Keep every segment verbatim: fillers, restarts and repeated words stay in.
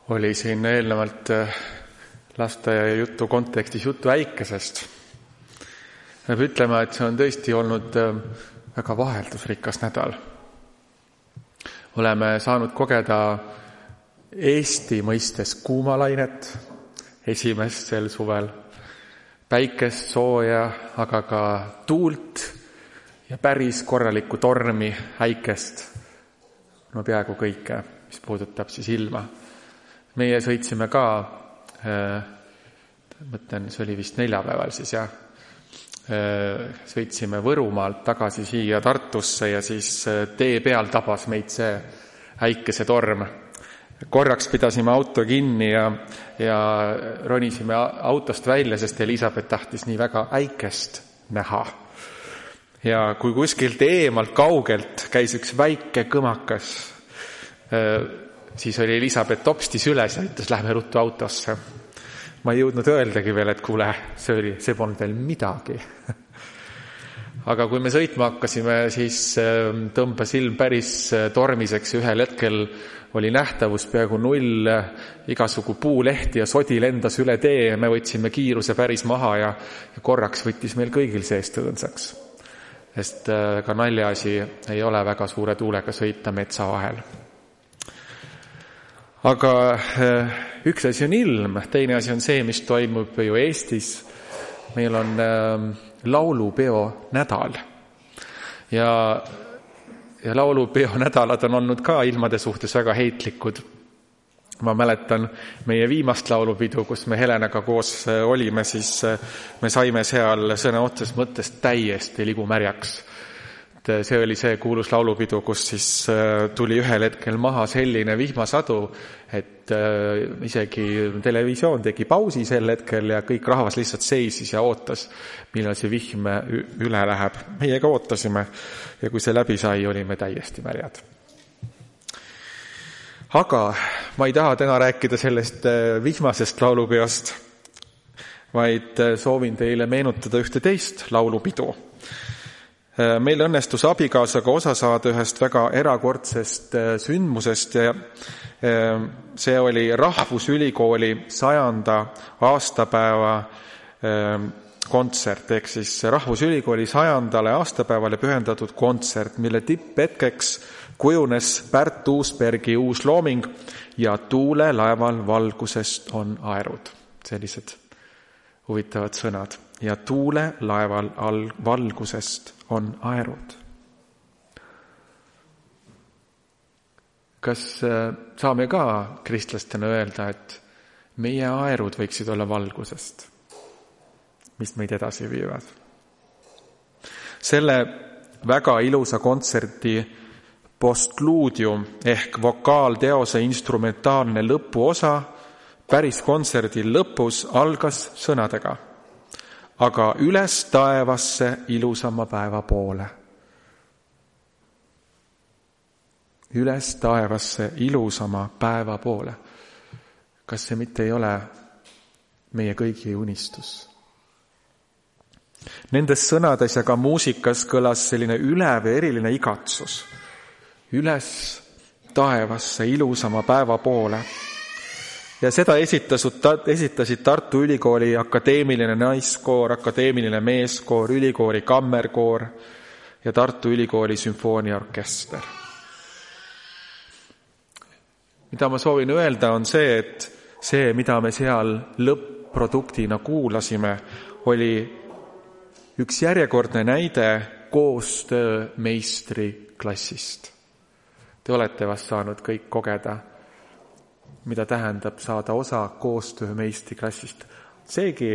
oli siin eelnevalt lasteaia jutu kontekstis juttu äikesest. Peab ütlema, et see on tõesti olnud väga vaheldusrikas nädal. Oleme saanud kogeda Eesti mõistes kuumalainet esimest sel suvel, päikest, sooja, aga ka tuult ja päris korralikku tormi, äikest, no peaaegu kõike, mis puudutab siis ilma. Meie sõitsime ka, äh, mõtlen, see oli vist neljapäeval siis, jah, äh, sõitsime Võrumaalt tagasi siia Tartusse ja siis tee peal tabas meid see äikese torm. Korraks pidasime auto kinni ja, ja ronisime autost välja, sest Elisabeth tahtis nii väga äikest näha. Ja kui kuskilt eemalt kaugelt käis üks väike kõmakas, siis oli Elisabeth topstis üles ja ütles, lähme ruttu autosse. Ma ei jõudnud öeldagi veel, et kuule, see oli, see polnud veel midagi. Aga kui me sõitma hakkasime, siis tõmbas ilm päris tormiseks ja ühel hetkel oli nähtavus peaaegu null, igasugu puulehti ja sodi lendas üle tee, me võtsime kiiruse päris maha ja korraks võttis meil kõigil seest õõnsaks. Sest ka naljaasi ei ole väga suure tuulega sõita metsa vahel. Aga üks asi on ilm, teine asi on see, mis toimub ju Eestis. Meil on laulupeo nädal ja, ja laulupeo nädalad on olnud ka ilmade suhtes väga heitlikud. Ma mäletan meie viimast laulupidu, kus me Helenaga koos olime, siis me saime seal sõna otses mõttes täiesti ligumärjaks. See oli see kuulus laulupidu, kus siis tuli ühel hetkel maha selline vihmasadu, et isegi televisioon tegi pausi sel hetkel ja kõik rahvas lihtsalt seisis ja ootas, millal see vihm üle läheb. Meie ka ootasime ja kui see läbi sai, olime täiesti märjad. Aga ma ei taha täna rääkida sellest vihmasest laulupeost, vaid soovin teile meenutada ühte teist laulupidu. Meil õnnestus abikaasaga osa saada ühest väga erakordsest sündmusest ja see oli Rahvusülikooli sajanda aastapäeva kontsert, ehk siis Rahvusülikooli sajandale aastapäevale pühendatud kontsert, mille tipphetkeks kujunes Pärt Uusbergi uus looming ja Tuule laeval valgusest on aerud. Sellised huvitavad sõnad. Ja tuule laeval al- valgusest on aerud. Kas saame ka kristlastena öelda, et meie aerud võiksid olla valgusest, mis meid edasi viivad? Selle väga ilusa kontserti postluudium ehk vokaalteose instrumentaalne lõpuosa päris kontserdil lõpus algas sõnadega: aga üles taevasse ilusama päeva poole. Üles taevasse ilusama päeva poole. Kas see mitte ei ole meie kõigi unistus? Nendes sõnades ja ka muusikas kõlas selline ülev ja eriline igatsus. Üles taevasse ilusama päeva poole. Ja seda esitasid Tartu Ülikooli akadeemiline naiskoor, akadeemiline meeskoor, ülikooli kammerkoor ja Tartu Ülikooli sümfooniaorkester. Mida ma soovin öelda on see, et see, mida me seal lõpp-produktina kuulasime, oli üks järjekordne näide koostöö meistri klassist. Te olete vast saanud kõik kogeda, mida tähendab saada osa koostöö meistri klassist. Seegi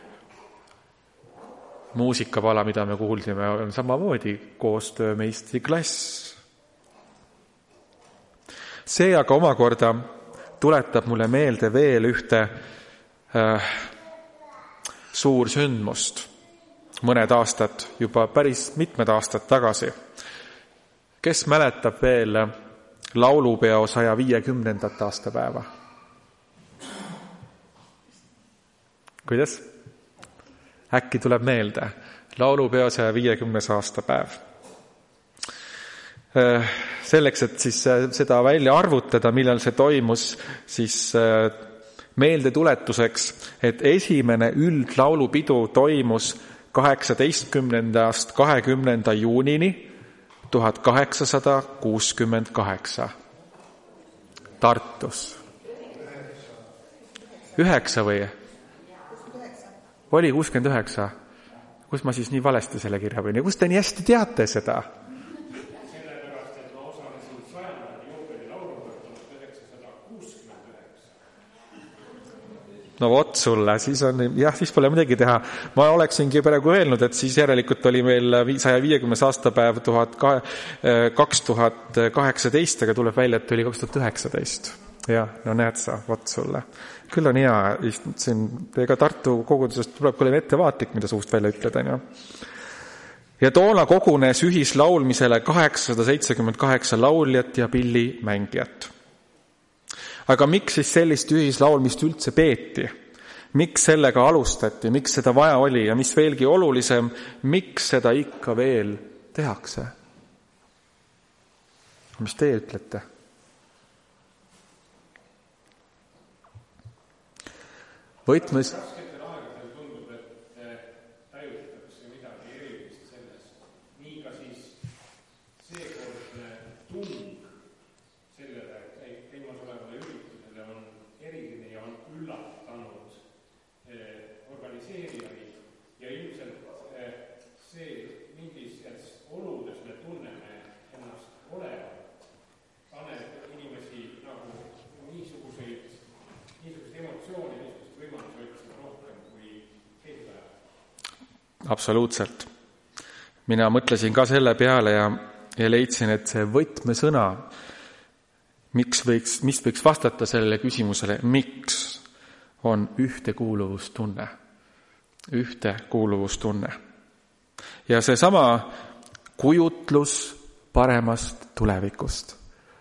muusikapala, mida me kuuldime, on samamoodi koostöö meistri klass. See aga omakorda tuletab mulle meelde veel ühte äh, suur sündmust mõned aastad, juba päris mitmed aastad tagasi. Kes mäletab veel laulupeo saja viiekümnendat aastapäeva? Kuidas? Äkki tuleb meelde laulupeo saja viiekümnes aastapäev. selleks, et siis seda välja arvutada, millal see toimus, siis meeldetuletuseks, et esimene üldlaulupidu toimus kaheksateistkümnendast kahekümnenda juunini tuhat kaheksasada kuuskümmend kaheksa Tartus. Üheksa või? Oli kuuskümmend üheksa. Kus ma siis nii valesti selle kirja võin? Ja kus te nii hästi teate seda? Sellepärast, et ma osalesin sajandal juubeli laulupeo tuhat üheksasada kuuskümmend üheksa. No vot sulle, siis on, jah, siis pole midagi teha. Ma oleksingi praegu öelnud, et siis järelikult oli meil saja viiekümnes aastapäev kaks tuhat kaheksateist, aga tuleb välja, et oli kaks tuhat üheksateist. Ja, no näed sa, vot sulle. Küll on hea, siin, ega Tartu kogudusest tuleb küll ettevaatlik, mida suust välja ütled, on ju. Ja toona kogunes ühislaulmisele kaheksasada seitsekümmend kaheksa lauljat ja pillimängijat. Aga miks siis sellist ühislaulmist üldse peeti? Miks sellega alustati? Miks seda vaja oli? Ja mis veelgi olulisem, miks seda ikka veel tehakse? Mis teie ütlete? Võtmes... Rasketel aegadel tundub, et täiutakse midagi erilist sellest. Nii ka siis seekordne tung sellele käimasolevale üritusele on eriline ja on üllatanud organiseerijaid. Ja ilmselt see mingis oludes me tunneme ennast olevat, paneb inimesi nagu niisuguseid, niisugust emotsiooni, absoluutselt. Mina mõtlesin ka selle peale ja, ja leidsin, et see võtmesõna, miks võiks, mis võiks vastata sellele küsimusele, miks on ühtekuuluvustunne. Ühtekuuluvustunne. Ja see sama kujutlus paremast tulevikust.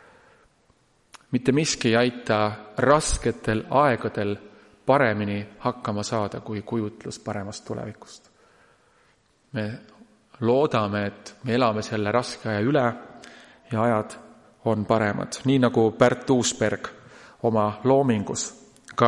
Mitte miski ei aita rasketel aegadel paremini hakkama saada kui kujutlus paremast tulevikust. Me loodame, et me elame selle raske aja üle ja ajad on paremad. Nii nagu Pärt Uusberg oma loomingus ka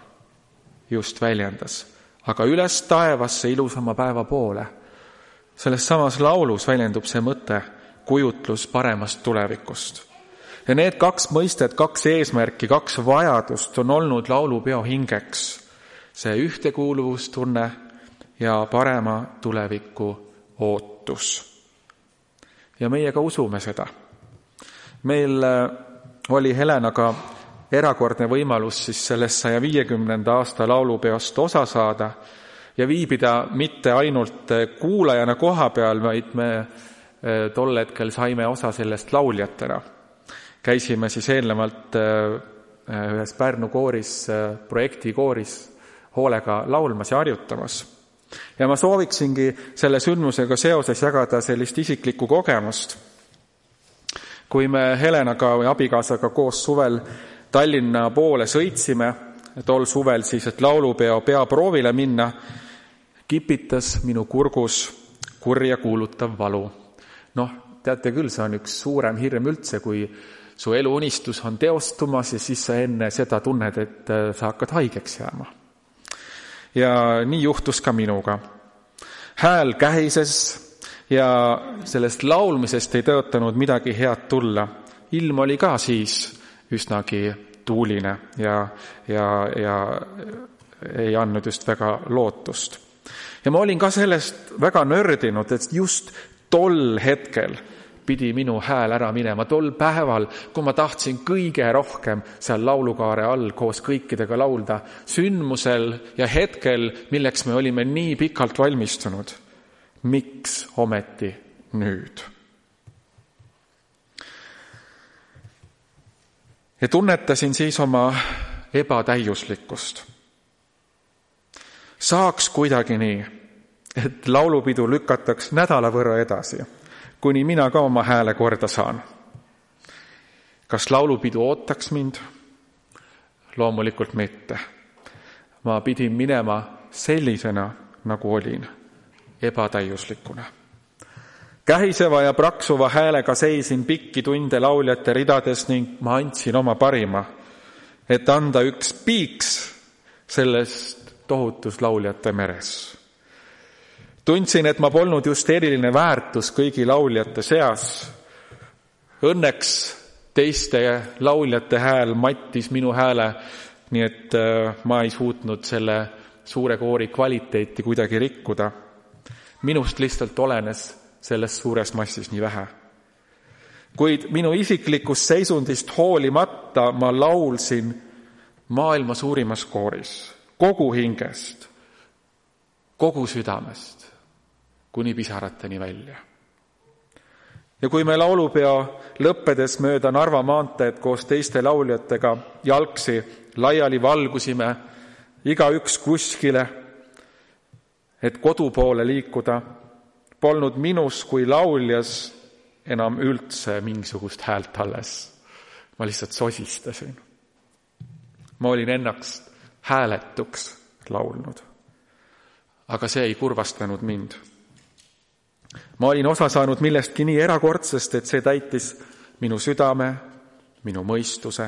just väljendas. Aga üles taevasse ilusama päeva poole. Selles samas laulus väljendub see mõte kujutlus paremast tulevikust. Ja need kaks mõistet, kaks eesmärki, kaks vajadust on olnud laulupeo hingeks. See ühtekuuluvustunne ja parema tuleviku ootus. Ja meie ka usume seda. Meil oli Helenaga erakordne võimalus siis sellest saja viiekümnenda aasta laulupeost osa saada ja viibida mitte ainult kuulajana koha peal, vaid me tol hetkel saime osa sellest lauljatena. Käisime siis eelnevalt ühes Pärnu kooris, projektikooris hoolega laulmas ja harjutamas. Ja ma sooviksingi selle sündmusega seoses jagada sellist isiklikku kogemust. Kui me Helenaga või abikaasaga koos suvel Tallinna poole sõitsime, tol suvel siis, et laulupeo peaproovile minna, kipitas minu kurgus kurja kuulutav valu. Noh, teate küll, see on üks suurem hirm üldse, kui su eluunistus on teostumas ja siis sa enne seda tunned, et sa hakkad haigeks jääma. Ja nii juhtus ka minuga. Hääl kähises ja sellest laulmisest ei tõotanud midagi head tulla. Ilm oli ka siis üsnagi tuuline ja, ja, ja ei andnud just väga lootust. Ja ma olin ka sellest väga nördinud, et just tol hetkel pidi minu hääl ära minema. Tol päeval, kui ma tahtsin kõige rohkem seal laulukaare all koos kõikidega laulda, sündmusel ja hetkel, milleks me olime nii pikalt valmistunud. Miks ometi nüüd? Ja tunnetasin siis oma ebatäiuslikkust. Saaks kuidagi nii, et laulupidu lükataks nädala võrra edasi, kuni mina ka oma hääle korda saan. Kas laulupidu ootaks mind? Loomulikult mitte. Ma pidin minema sellisena, nagu olin, ebatäiuslikuna. Kähiseva ja praksuva häälega seisin pikki tunde lauljate ridades ning ma andsin oma parima, et anda üks piiks sellest tohutus lauljate meres. Tundsin, et ma polnud just eriline väärtus kõigi lauljate seas. Õnneks teiste lauljate hääl mattis minu hääle, nii et ma ei suutnud selle suure koori kvaliteeti kuidagi rikkuda. Minust lihtsalt olenes selles suures massis nii vähe. Kuid minu isiklikust seisundist hoolimata ma laulsin maailma suurimas kooris, kogu hingest, kogu südamest, kuni pisarateni välja. Ja kui me laulupeo lõppedes mööda Narva maanteed koos teiste lauljatega jalgsi laiali valgusime, igaüks kuskile, et kodu poole liikuda, polnud minus kui lauljas enam üldse mingisugust häält alles. Ma lihtsalt sosistasin. Ma olin ennast hääletuks laulnud. Aga see ei kurvastanud mind. Ma olin osa saanud millestki nii erakordsest, et see täitis minu südame, minu mõistuse.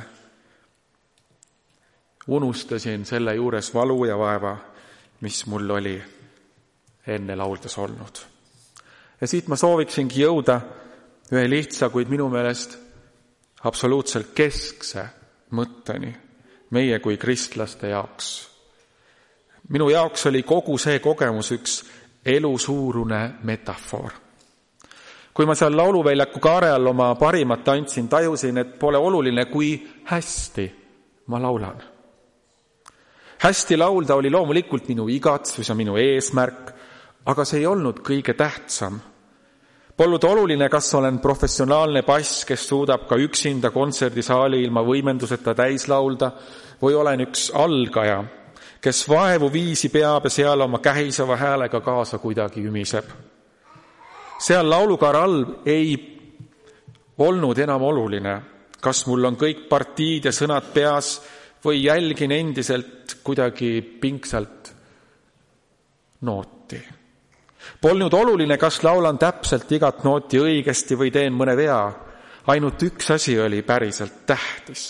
Unustasin selle juures valu ja vaeva, mis mul oli enne lauldes olnud. Ja siit ma sooviksingi jõuda ühe lihtsa, kuid minu meelest absoluutselt keskse mõtteni meie kui kristlaste jaoks. Minu jaoks oli kogu see kogemus üks elusuurune metafoor. Kui ma seal lauluväljaku kaare all oma parimat andsin, tajusin, et pole oluline, kui hästi ma laulan. Hästi laulda oli loomulikult minu igatsus ja minu eesmärk, aga see ei olnud kõige tähtsam. Polnud oluline, kas olen professionaalne bass, kes suudab ka üksinda kontserdisaali ilma võimenduseta täis laulda, või olen üks algaja, kes vaevu viisi peab ja seal oma kähiseva häälega kaasa kuidagi ümiseb. Seal laulukaare all ei olnud enam oluline, kas mul on kõik partiid ja sõnad peas või jälgin endiselt kuidagi pingsalt nooti. Polnud oluline, kas laulan täpselt igat nooti õigesti või teen mõne vea. Ainult üks asi oli päriselt tähtis.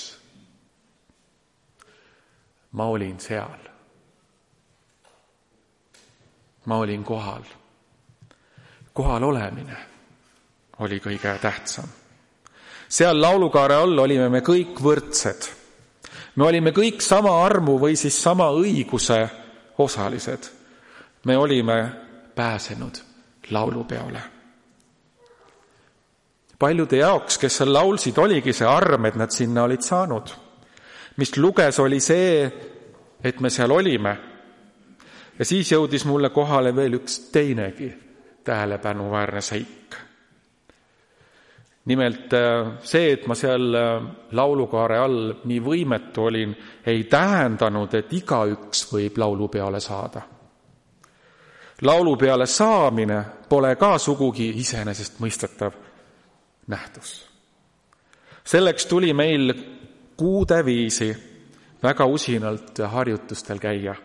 Ma olin seal. Ma olin kohal. Kohal olemine oli kõige tähtsam. Seal laulukaare all olime me kõik võrdsed. Me olime kõik sama armu või siis sama õiguse osalised. Me olime pääsenud laulupeole. Paljude jaoks, kes seal laulsid, oligi see arm, et nad sinna olid saanud. Mis luges oli see, et me seal olime. Ja siis jõudis mulle kohale veel üks teinegi tähelepanuväärne seik. Nimelt see, et ma seal laulukaare all nii võimetu olin, ei tähendanud, et igaüks võib laulupeole saada. Laulupeale saamine pole ka sugugi iseenesest mõistetav nähtus. Selleks tuli meil kuude viisi väga usinalt harjutustel käia.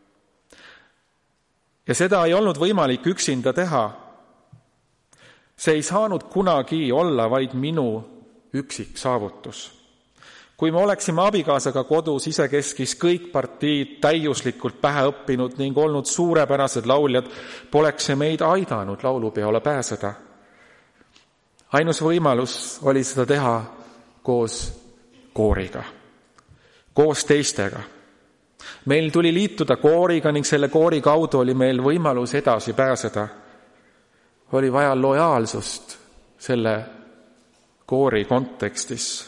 Ja seda ei olnud võimalik üksinda teha. See ei saanud kunagi olla vaid minu üksik saavutus. Kui me oleksime abikaasaga kodus isekeskis kõik partiid täiuslikult pähe õppinud ning olnud suurepärased lauljad, poleks see meid aidanud laulupeole pääseda. Ainus võimalus oli seda teha koos kooriga, koos teistega. Meil tuli liituda kooriga ning selle koori kaudu oli meil võimalus edasi pääseda. Oli vaja lojaalsust selle koori kontekstis.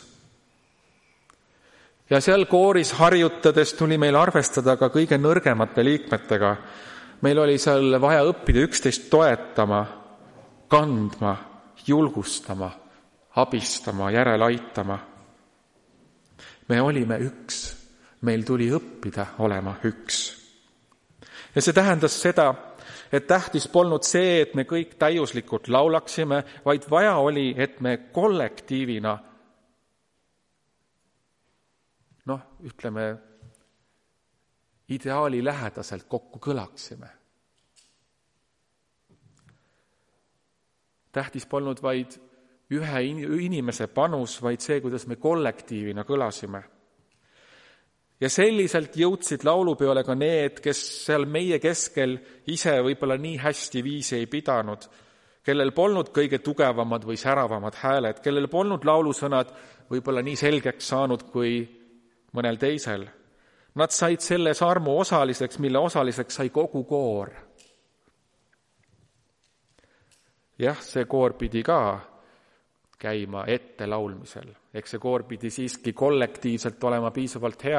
Ja seal kooris harjutades tuli meil arvestada ka kõige nõrgemate liikmetega. Meil oli seal vaja õppida üksteist toetama, kandma, julgustama, abistama, järele aitama. Me olime üks. Meil tuli õppida olema üks. Ja see tähendas seda, et tähtis polnud see, et me kõik täiuslikult laulaksime, vaid vaja oli, et me kollektiivina noh, ütleme, ideaali lähedaselt kokku kõlaksime. tähtis polnud vaid ühe inimese panus, vaid see, kuidas me kollektiivina kõlasime. Ja selliselt jõudsid laulupeole ka need, kes seal meie keskel ise võib-olla nii hästi viisi ei pidanud, kellel polnud kõige tugevamad või säravamad hääled, kellel polnud laulusõnad võib-olla nii selgeks saanud kui mõnel teisel. Nad said selles armu osaliseks, mille osaliseks sai kogu koor. Jah, see koor pidi ka käima ette laulmisel. Eks see koor pidi siiski kollektiivselt olema piisavalt hea,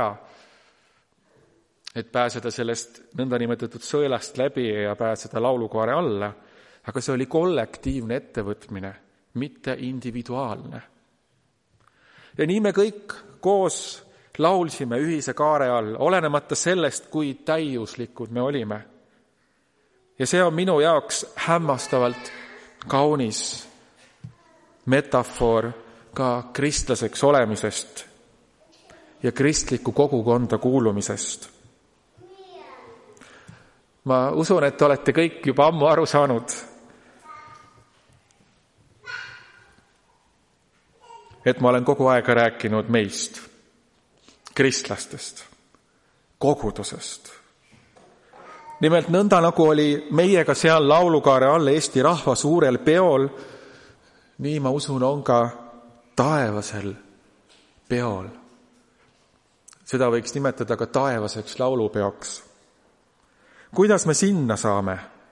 et pääseda sellest nõndanimetatud sõelast läbi ja pääseda laulukoore alla. Aga see oli kollektiivne ettevõtmine, mitte individuaalne. Ja nii me kõik koos laulsime ühise kaare all, olenemata sellest, kui täiuslikud me olime. Ja see on minu jaoks hämmastavalt kaunis metafoor ka kristlaseks olemisest ja kristliku kogukonda kuulumisest. Ma usun, et olete kõik juba ammu aru saanud, et ma olen kogu aega rääkinud meist, kristlastest, kogudusest. Nimelt nõnda, nagu oli meiega seal laulukaare all Eesti rahva suurel peol, nii ma usun, on ka taevasel peol. Seda võiks nimetada ka taevaseks laulupeoks. Kuidas me sinna saame?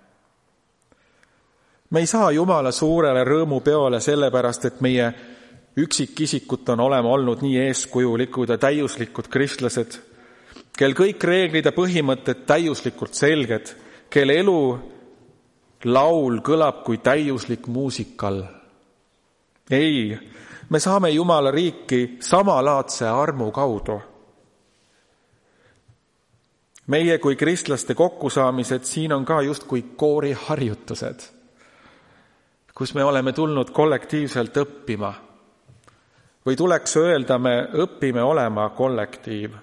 Me ei saa Jumala suurele rõõmupeole sellepärast, et meie üksikisikud on olema olnud nii eeskujulikud ja täiuslikud kristlased, kel kõik reeglid ja põhimõtted täiuslikult selged, kel elu laul kõlab kui täiuslik muusikal. Ei, me saame Jumala riiki samalaadse armu kaudu. Meie kui kristlaste kokkusaamised siin on ka just kui kooriharjutused, kus me oleme tulnud kollektiivselt õppima. Või tuleks öelda, me õpime olema kollektiiv,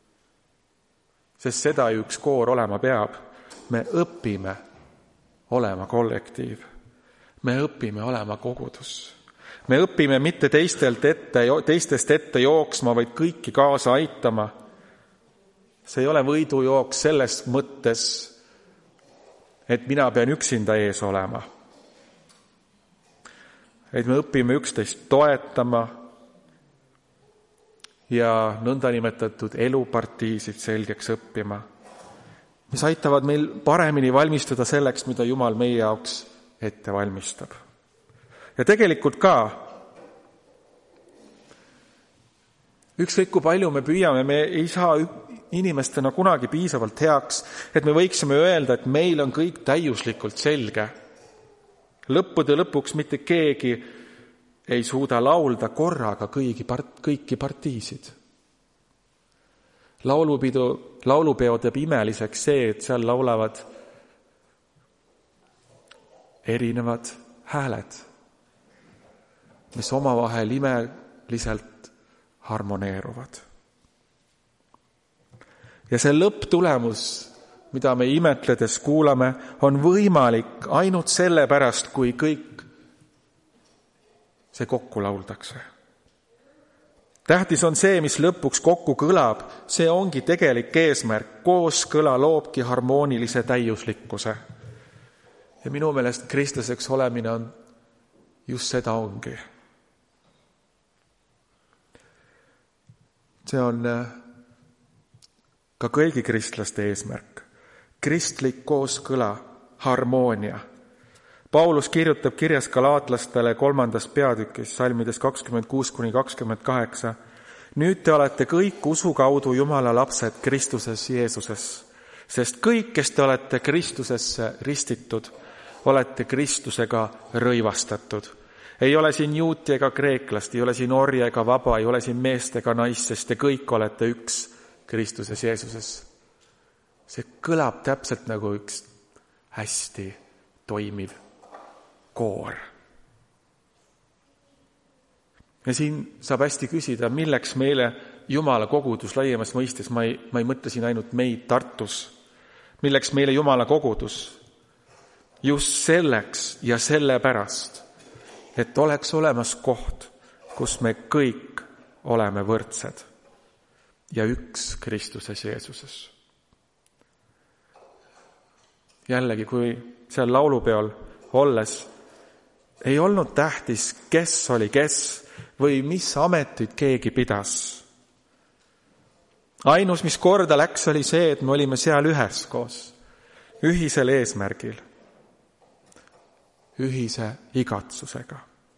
sest seda üks koor olema peab. Me õpime olema kollektiiv. Me õpime olema kogudus. Me õpime mitte teistelt ette, teistest ette jooksma, vaid kõiki kaasa aitama. See ei ole võidujooks selles mõttes, et mina pean üksinda ees olema. Et me õpime üksteist toetama ja nõndanimetatud elupartiisid selgeks õppima, mis aitavad meil paremini valmistuda selleks, mida Jumal meie jaoks ette valmistab. Ja tegelikult ka, ükskõik kui palju me püüame, me ei saa inimestena kunagi piisavalt heaks, et me võiksime öelda, et meil on kõik täiuslikult selge. Lõppude lõpuks mitte keegi ei suuda laulda korraga kõigi part, kõiki partiisid. Laulupidu, laulupeo teeb imeliseks see, et seal laulavad erinevad hääled, mis omavahel imeliselt harmoneeruvad. Ja see lõpptulemus, mida me imetledes kuulame, on võimalik ainult selle pärast, kui kõik see kokku lauldakse. Tähtis on see, mis lõpuks kokku kõlab, see ongi tegelik eesmärk, kooskõla loobki harmoonilise täiuslikkuse. Ja minu meelest kristlaseks olemine on just seda ongi. See on ka kõigi kristlaste eesmärk. Kristlik kooskõla, harmoonia. Paulus kirjutab kirjas galaatlastele kolmandas peatükis, salmides kakskümmend kuus kuni kakskümmend kaheksa. Nüüd te olete kõik usu kaudu Jumala lapsed Kristuses Jeesuses, sest kõik, kes te olete Kristusesse ristitud, olete Kristusega rõivastatud. Ei ole siin juuti ega kreeklast, ei ole siin orja ega vaba, ei ole siin meest ega naist, sest te kõik olete üks Kristuses Jeesuses. See kõlab täpselt nagu üks hästi toimiv koor. Ja siin saab hästi küsida, milleks meile Jumala kogudus laiemas mõistes, ma ei, ma ei mõtle siin ainult meid Tartus, milleks meile Jumala kogudus? Just selleks ja sellepärast, et oleks olemas koht, kus me kõik oleme võrdsed ja üks Kristuses Jeesuses. Jällegi, kui seal laulupeol olles ei olnud tähtis, kes oli kes või mis ametit keegi pidas. Ainus, mis korda läks, oli see, et me olime seal üheskoos, ühisel eesmärgil, ühise igatsusega,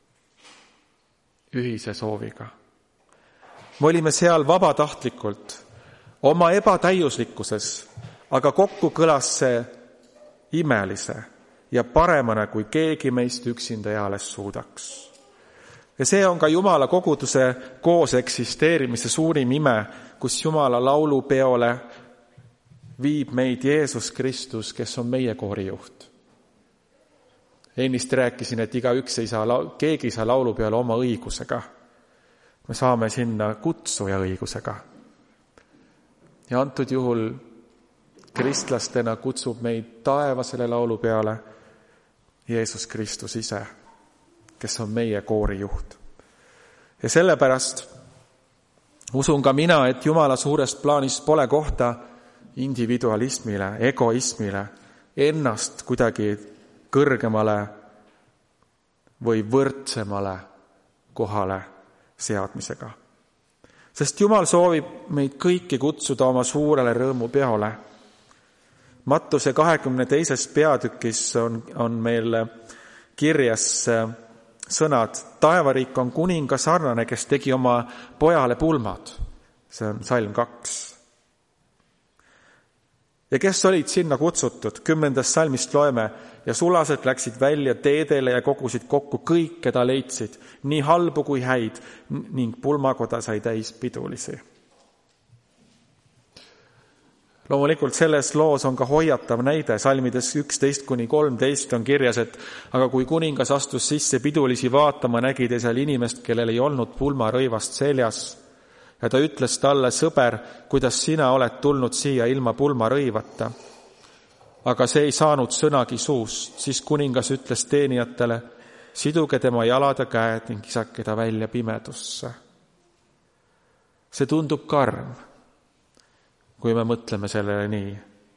ühise sooviga. Me olime seal vabatahtlikult, oma ebatäiuslikkuses, aga kokku kõlas see imelise ja paremana, kui keegi meist üksinda eales suudaks. Ja see on ka Jumala koguduse koos eksisteerimise suurim ime, kus Jumala laulupeole viib meid Jeesus Kristus, kes on meie koorijuht. Ennist rääkisin, et igaüks ei saa, keegi ei saa laulupeole oma õigusega. Me saame sinna kutsuja õigusega. Ja antud juhul kristlastena kutsub meid taevasele laulupeale Jeesus Kristus ise, kes on meie koorijuht. Ja sellepärast usun ka mina, et Jumala suurest plaanis pole kohta individualismile, egoismile, ennast kuidagi kõrgemale või võrdsemale kohale seadmisega. Sest Jumal soovib meid kõiki kutsuda oma suurele rõõmupeole. Mattuse kahekümne teises peatükis on, on meil kirjas sõnad: taevariik on kuninga sarnane, kes tegi oma pojale pulmad. See on salm kaks. Ja kes olid sinna kutsutud? Kümnendast salmist loeme: ja sulased läksid välja teedele ja kogusid kokku kõik, keda leidsid, nii halbu kui häid, ning pulmakoda sai täis pidulisi. Loomulikult selles loos on ka hoiatav näide. Salmides üksteist kuni kolmteist on kirjas, et aga kui kuningas astus sisse pidulisi vaatama, nägi ta seal inimest, kellel ei olnud pulmarõivast seljas. Ja ta ütles talle: sõber, kuidas sina oled tulnud siia ilma pulmarõivata? Aga see ei saanud sõnagi suust. Siis kuningas ütles teenijatele: siduge tema jalad ja käed ning kisake ta välja pimedusse. See tundub karm, kui me mõtleme sellele nii.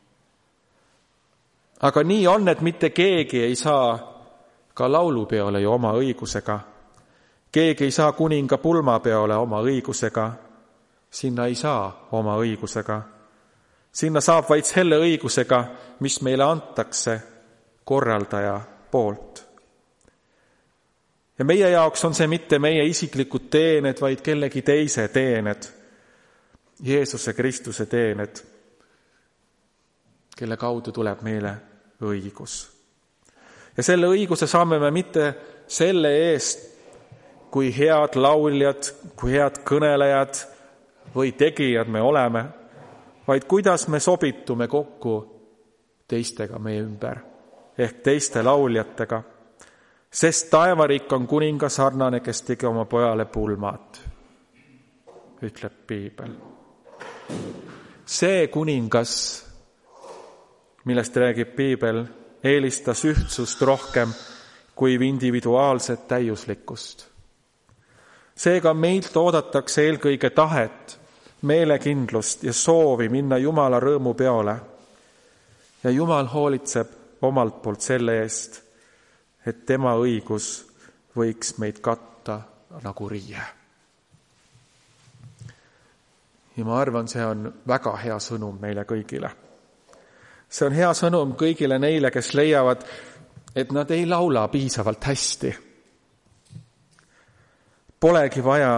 Aga nii on, et mitte keegi ei saa ka laulupeole ju oma õigusega. Keegi ei saa kuninga pulmapeole oma õigusega. Sinna ei saa oma õigusega. Sinna saab vaid selle õigusega, mis meile antakse korraldaja poolt. Ja meie jaoks on see mitte meie isiklikud teened, vaid kellegi teise teened. Jeesuse Kristuse teened, kelle kaudu tuleb meile õigus. Ja selle õiguse saame me mitte selle eest, kui head lauljad, kui head kõnelejad või tegijad me oleme, vaid kuidas me sobitume kokku teistega meie ümber, ehk teiste lauljatega. Sest taevariik on kuninga sarnane, kes tegi oma pojale pulmad, ütleb piibel. See kuningas, millest räägib piibel, eelistas ühtsust rohkem kui individuaalset täiuslikkust. Seega meilt oodatakse eelkõige tahet, meelekindlust ja soovi minna Jumala rõõmupeole. Ja Jumal hoolitseb omalt poolt selle eest, et tema õigus võiks meid katta nagu riie. Ja ma arvan, see on väga hea sõnum meile kõigile. See on hea sõnum kõigile neile, kes leiavad, et nad ei laula piisavalt hästi. Polegi vaja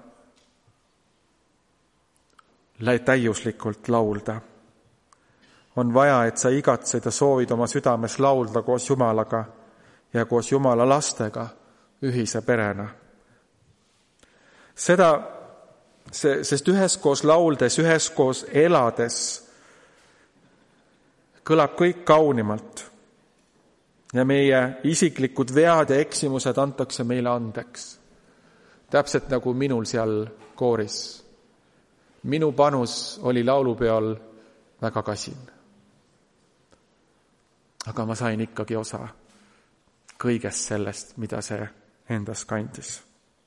täiuslikult laulda. On vaja, et sa igatsed ja soovid oma südames laulda koos Jumalaga ja koos Jumala lastega ühise perena. Seda, sest üheskoos lauldes, üheskoos elades kõlab kõik kaunimalt ja meie isiklikud vead ja eksimused antakse meile andeks. Täpselt nagu minul seal kooris. Minu panus oli laulupeol väga kasin. Aga ma sain ikkagi osa kõigest sellest, mida see endas kandis.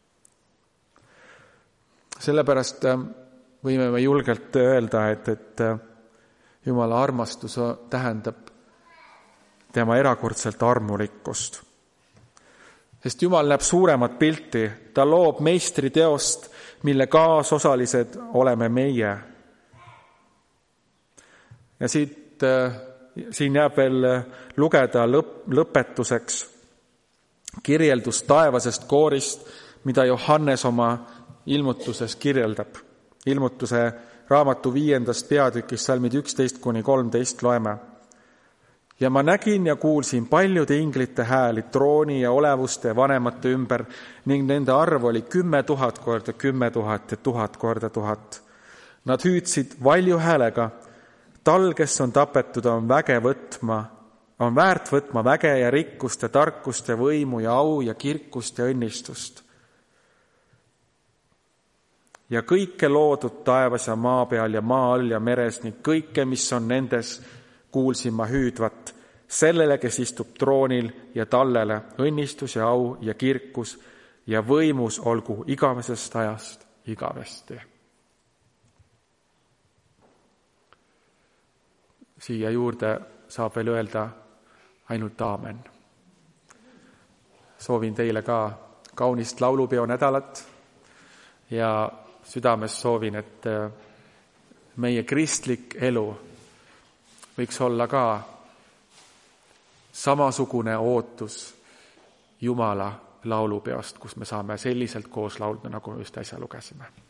Sellepärast võime me julgelt öelda, et, et Jumala armastus tähendab tema erakordselt armulikkust. Sest Jumal näeb suuremat pilti, ta loob meistri teost, mille kaasosalised oleme meie. Ja siit, siin jääb veel lugeda lõp, lõpetuseks kirjeldus taevasest koorist, mida Johannes oma ilmutuses kirjeldab. Ilmutuse raamatu viiendast peatükist salmid üksteist kuni kolmteist loeme. Ja ma nägin ja kuulsin paljude inglite hääli trooni ja olevuste vanemate ümber ning nende arv oli kümme tuhat korda kümme tuhat ja tuhat korda tuhat. Nad hüüdsid valju häälega, tal, kes on tapetud, on väge võtma, on väärt võtma väge ja rikkust ja tarkust ja võimu ja au ja kirkust ja õnnistust. Ja kõike loodud taevas ja maa peal ja maa all ja meres ning kõike, mis on nendes, kuulsin ma hüüdvat, sellele, kes istub troonil ja tallele õnnistus ja au ja kirkus ja võimus olgu igavesest ajast igavesti. Siia juurde saab veel öelda ainult aamen. Soovin teile ka kaunist laulupeo nädalat ja südames soovin, et meie kristlik elu võiks olla ka samasugune ootus Jumala laulupeost, kus me saame selliselt koos laulda, nagu me just äsja lugesime.